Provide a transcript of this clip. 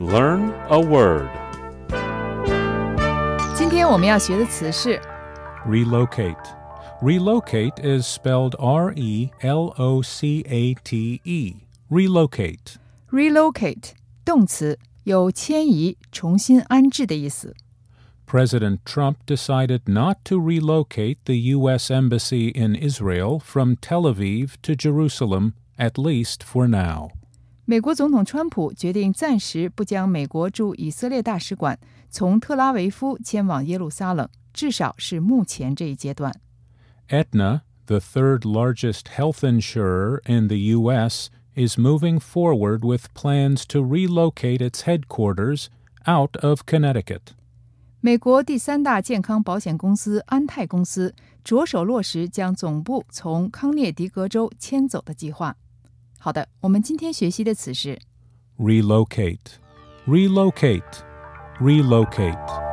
Learn a word. 今天我们要学的词是 Relocate. Relocate is spelled R-E-L-O-C-A-T-E. Relocate. relocate 动词，有迁移、重新安置的意思。 President Trump decided not to relocate the U.S. Embassy in Israel from Tel Aviv to Jerusalem, at least for now. 美国总统川普决定暂时不将美国驻以色列大使馆从特拉维夫迁往耶路撒冷，至少是目前这一阶段。 Aetna, the third largest health insurer in the U.S., is moving forward with plans to relocate its headquarters out of Connecticut. 美国第三大健康保险公司安泰公司着手落实将总部从康涅狄格州迁走的计划。好的，我们今天学习的词是 Relocate. Relocate. Relocate.